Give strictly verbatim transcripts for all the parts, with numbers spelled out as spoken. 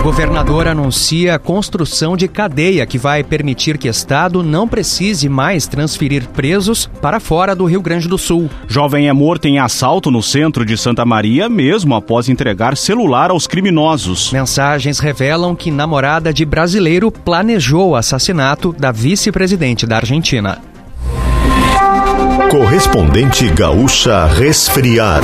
Governador anuncia a construção de cadeia que vai permitir que o Estado não precise mais transferir presos para fora do Rio Grande do Sul. Jovem é morto em assalto no centro de Santa Maria, mesmo após entregar celular aos criminosos. Mensagens revelam que namorada de brasileiro planejou o assassinato da vice-presidente da Argentina. Correspondente Gaúcha Resfriar.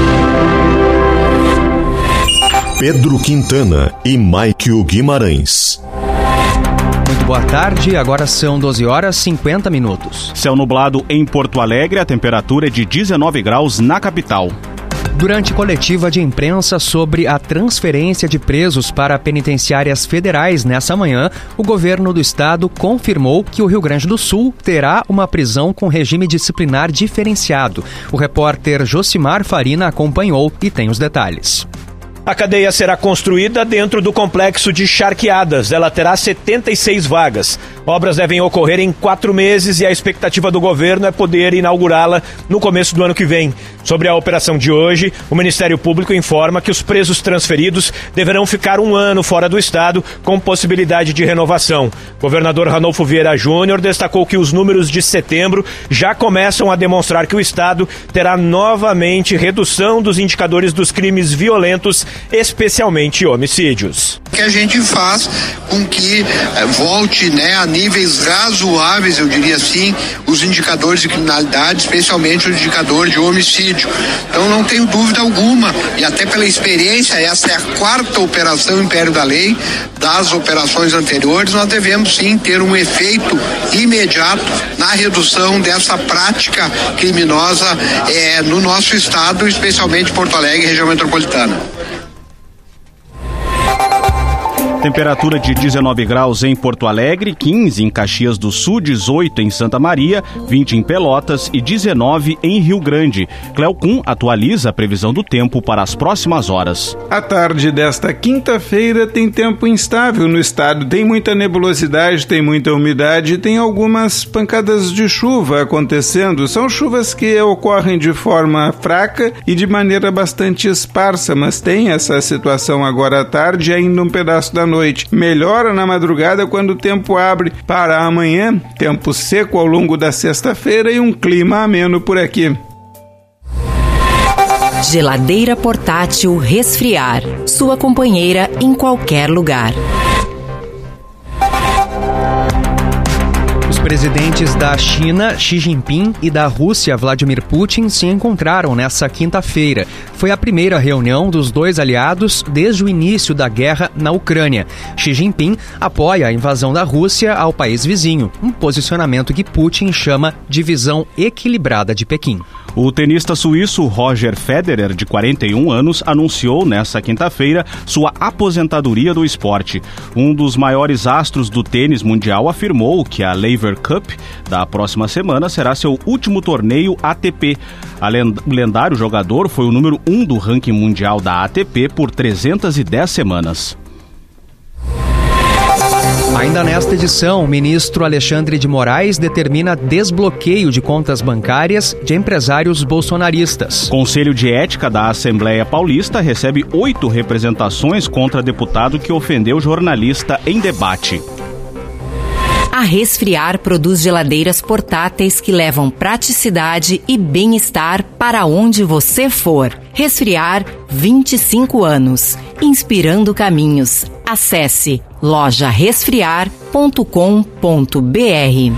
Pedro Quintana e Maikio Guimarães. Muito boa tarde, agora são doze horas e cinquenta minutos. Céu nublado em Porto Alegre, a temperatura é de dezenove graus na capital. Durante coletiva de imprensa sobre a transferência de presos para penitenciárias federais nessa manhã, o governo do estado confirmou que o Rio Grande do Sul terá uma prisão com regime disciplinar diferenciado. O repórter Josimar Farina acompanhou e tem os detalhes. A cadeia será construída dentro do complexo de Charqueadas. Ela terá setenta e seis vagas. Obras devem ocorrer em quatro meses e a expectativa do governo é poder inaugurá-la no começo do ano que vem. Sobre a operação de hoje, o Ministério Público informa que os presos transferidos deverão ficar um ano fora do estado, com possibilidade de renovação. O governador Ranolfo Vieira Júnior destacou que os números de setembro já começam a demonstrar que o estado terá novamente redução dos indicadores dos crimes violentos, especialmente homicídios. Que a gente faz com que eh, volte, né, a níveis razoáveis, eu diria assim, os indicadores de criminalidade, especialmente o indicador de homicídio. Então não tenho dúvida alguma, e até pela experiência, essa é a quarta operação Império da Lei, das operações anteriores, nós devemos sim ter um efeito imediato na redução dessa prática criminosa eh, no nosso estado, especialmente Porto Alegre e região metropolitana. Temperatura de dezenove graus em Porto Alegre, quinze em Caxias do Sul, dezoito em Santa Maria, vinte em Pelotas e dezenove em Rio Grande. Cleocum atualiza a previsão do tempo para as próximas horas. A tarde desta quinta-feira tem tempo instável no estado. Tem muita nebulosidade, tem muita umidade, tem algumas pancadas de chuva acontecendo. São chuvas que ocorrem de forma fraca e de maneira bastante esparsa, mas tem essa situação agora à tarde e ainda um pedaço da noite. Melhora na madrugada quando o tempo abre para amanhã, tempo seco ao longo da sexta-feira e um clima ameno por aqui. Geladeira portátil Resfriar, sua companheira em qualquer lugar. Os presidentes da China, Xi Jinping, e da Rússia, Vladimir Putin, se encontraram nessa quinta-feira. Foi a primeira reunião dos dois aliados desde o início da guerra na Ucrânia. Xi Jinping apoia a invasão da Rússia ao país vizinho, um posicionamento que Putin chama de visão equilibrada de Pequim. O tenista suíço Roger Federer, de quarenta e um anos, anunciou nesta quinta-feira sua aposentadoria do esporte. Um dos maiores astros do tênis mundial afirmou que a Laver Cup da próxima semana será seu último torneio A T P. O lendário jogador foi o número um do ranking mundial da A T P por trezentas e dez semanas. Ainda nesta edição, o ministro Alexandre de Moraes determina desbloqueio de contas bancárias de empresários bolsonaristas. Conselho de Ética da Assembleia Paulista recebe oito representações contra deputado que ofendeu jornalista em debate. A Resfriar produz geladeiras portáteis que levam praticidade e bem-estar para onde você for. Resfriar, vinte e cinco anos. Inspirando caminhos. Acesse loja resfriar ponto com ponto b r.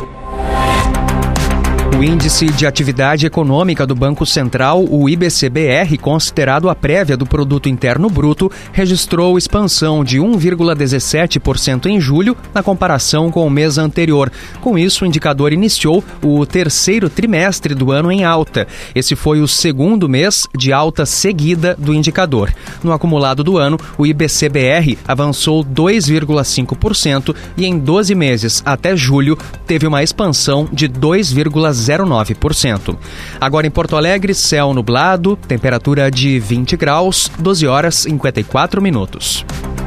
O Índice de Atividade Econômica do Banco Central, o I B C B R, considerado a prévia do Produto Interno Bruto, registrou expansão de um vírgula dezessete por cento em julho, na comparação com o mês anterior. Com isso, o indicador iniciou o terceiro trimestre do ano em alta. Esse foi o segundo mês de alta seguida do indicador. No acumulado do ano, o I B C B R avançou dois vírgula cinco por cento e em doze meses até julho teve uma expansão de dois vírgula zero nove por cento. Agora em Porto Alegre, céu nublado, temperatura de vinte graus, doze horas e cinquenta e quatro minutos.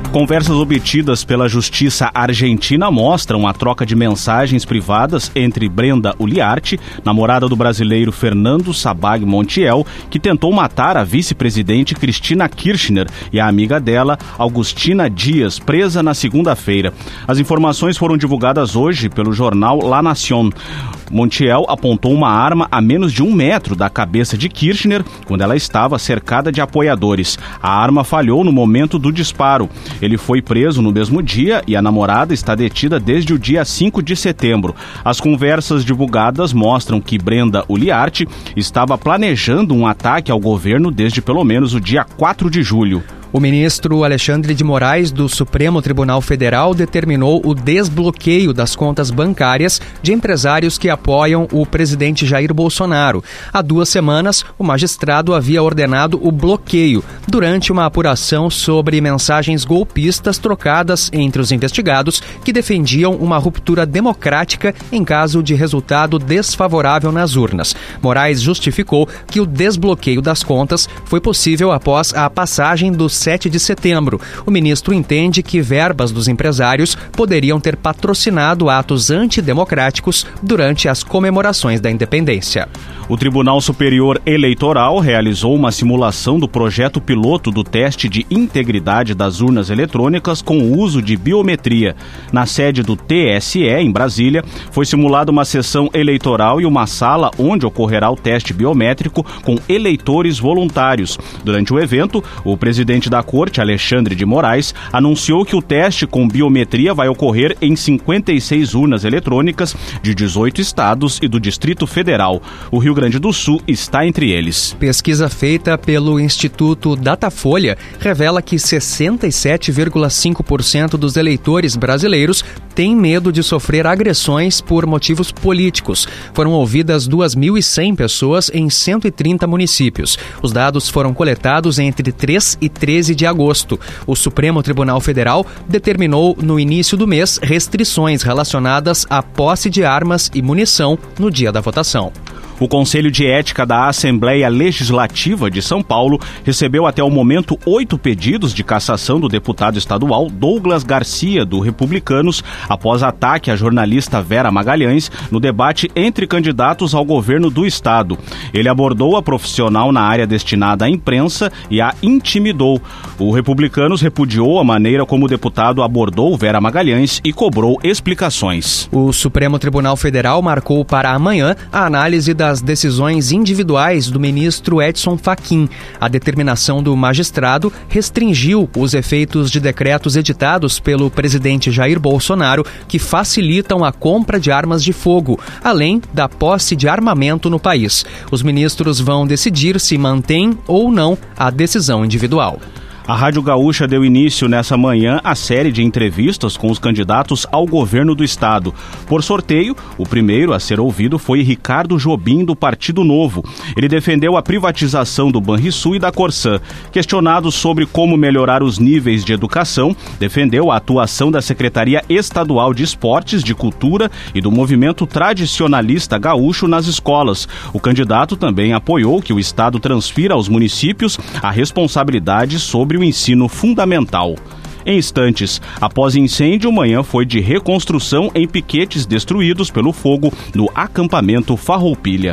Conversas obtidas pela Justiça Argentina mostram a troca de mensagens privadas entre Brenda Uliarte, namorada do brasileiro Fernando Sabag Montiel, que tentou matar a vice-presidente Cristina Kirchner, e a amiga dela, Augustina Dias, presa na segunda-feira. As informações foram divulgadas hoje pelo jornal La Nación. Montiel apontou uma arma a menos de um metro da cabeça de Kirchner quando ela estava cercada de apoiadores. A arma falhou no momento do disparo. Ele foi preso no mesmo dia e a namorada está detida desde o dia cinco de setembro. As conversas divulgadas mostram que Brenda Uliarte estava planejando um ataque ao governo desde pelo menos o dia quatro de julho. O ministro Alexandre de Moraes, do Supremo Tribunal Federal, determinou o desbloqueio das contas bancárias de empresários que apoiam o presidente Jair Bolsonaro. Há duas semanas, o magistrado havia ordenado o bloqueio durante uma apuração sobre mensagens golpistas trocadas entre os investigados que defendiam uma ruptura democrática em caso de resultado desfavorável nas urnas. Moraes justificou que o desbloqueio das contas foi possível após a passagem dos sete de setembro. O ministro entende que verbas dos empresários poderiam ter patrocinado atos antidemocráticos durante as comemorações da independência. O Tribunal Superior Eleitoral realizou uma simulação do projeto piloto do teste de integridade das urnas eletrônicas com o uso de biometria. Na sede do T S E, em Brasília, foi simulada uma sessão eleitoral e uma sala onde ocorrerá o teste biométrico com eleitores voluntários. Durante o evento, o presidente da Corte, Alexandre de Moraes, anunciou que o teste com biometria vai ocorrer em cinquenta e seis urnas eletrônicas de dezoito estados e do Distrito Federal. O Rio Grande do Sul está entre eles. Pesquisa feita pelo Instituto Datafolha revela que sessenta e sete vírgula cinco por cento dos eleitores brasileiros têm medo de sofrer agressões por motivos políticos. Foram ouvidas duas mil e cem pessoas em cento e trinta municípios. Os dados foram coletados entre três e treze de agosto. O Supremo Tribunal Federal determinou no início do mês restrições relacionadas à posse de armas e munição no dia da votação. O Conselho de Ética da Assembleia Legislativa de São Paulo recebeu até o momento oito pedidos de cassação do deputado estadual Douglas Garcia, do Republicanos, após ataque à jornalista Vera Magalhães no debate entre candidatos ao governo do estado. Ele abordou a profissional na área destinada à imprensa e a intimidou. O Republicanos repudiou a maneira como o deputado abordou Vera Magalhães e cobrou explicações. O Supremo Tribunal Federal marcou para amanhã a análise da as decisões individuais do ministro Edson Fachin. A determinação do magistrado restringiu os efeitos de decretos editados pelo presidente Jair Bolsonaro que facilitam a compra de armas de fogo, além da posse de armamento no país. Os ministros vão decidir se mantém ou não a decisão individual. A Rádio Gaúcha deu início nessa manhã à série de entrevistas com os candidatos ao governo do estado. Por sorteio, o primeiro a ser ouvido foi Ricardo Jobim, do Partido Novo. Ele defendeu a privatização do Banrisul e da Corsã. Questionado sobre como melhorar os níveis de educação, defendeu a atuação da Secretaria Estadual de Esportes, de Cultura e do movimento tradicionalista gaúcho nas escolas. O candidato também apoiou que o estado transfira aos municípios a responsabilidade sobre o ensino fundamental. Em instantes, após incêndio, manhã foi de reconstrução em piquetes destruídos pelo fogo no acampamento Farroupilha.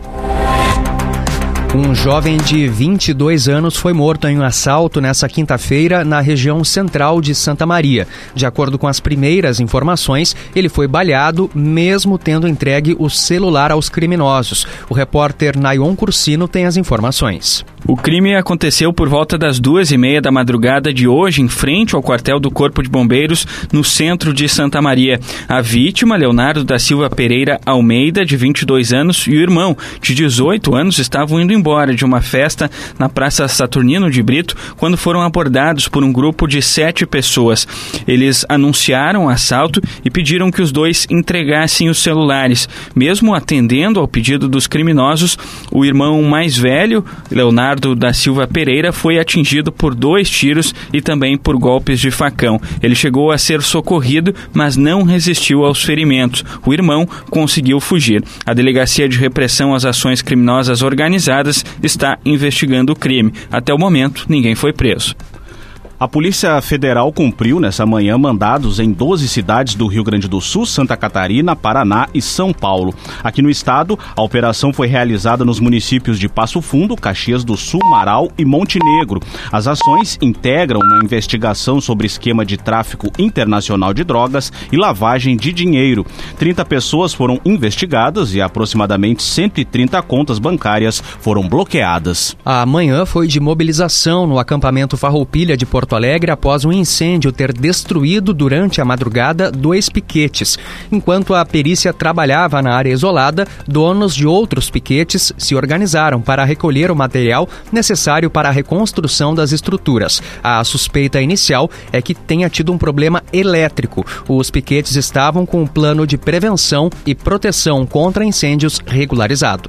Um jovem de vinte e dois anos foi morto em um assalto nessa quinta-feira na região central de Santa Maria. De acordo com as primeiras informações, ele foi baleado mesmo tendo entregue o celular aos criminosos. O repórter Nayon Cursino tem as informações. O crime aconteceu por volta das duas e meia da madrugada de hoje, em frente ao quartel do Corpo de Bombeiros, no centro de Santa Maria. A vítima, Leonardo da Silva Pereira Almeida, de vinte e dois anos, e o irmão, de dezoito anos, estavam indo embora de uma festa na Praça Saturnino de Brito, quando foram abordados por um grupo de sete pessoas. Eles anunciaram o assalto e pediram que os dois entregassem os celulares. Mesmo atendendo ao pedido dos criminosos, o irmão mais velho, Leonardo da Silva Pereira, foi atingido por dois tiros e também por golpes de facão. Ele chegou a ser socorrido, mas não resistiu aos ferimentos. O irmão conseguiu fugir. A Delegacia de Repressão às Ações Criminosas Organizadas está investigando o crime. Até o momento, ninguém foi preso. A Polícia Federal cumpriu nessa manhã mandados em doze cidades do Rio Grande do Sul, Santa Catarina, Paraná e São Paulo. Aqui no estado, a operação foi realizada nos municípios de Passo Fundo, Caxias do Sul, Marau e Montenegro. As ações integram uma investigação sobre esquema de tráfico internacional de drogas e lavagem de dinheiro. trinta pessoas foram investigadas e aproximadamente cento e trinta contas bancárias foram bloqueadas. A manhã foi de mobilização no acampamento Farroupilha de Porto Alegre após um incêndio ter destruído durante a madrugada dois piquetes. Enquanto a perícia trabalhava na área isolada, donos de outros piquetes se organizaram para recolher o material necessário para a reconstrução das estruturas. A suspeita inicial é que tenha tido um problema elétrico. Os piquetes estavam com um plano de prevenção e proteção contra incêndios regularizado.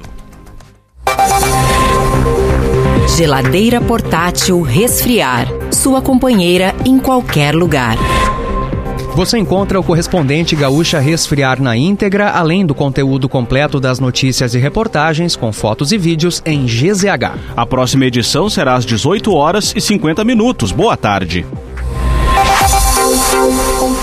Geladeira portátil Resfriar. Sua companheira em qualquer lugar. Você encontra o correspondente Gaúcha Resfriar na íntegra, além do conteúdo completo das notícias e reportagens com fotos e vídeos em G Z H. A próxima edição será às dezoito horas e cinquenta minutos. Boa tarde.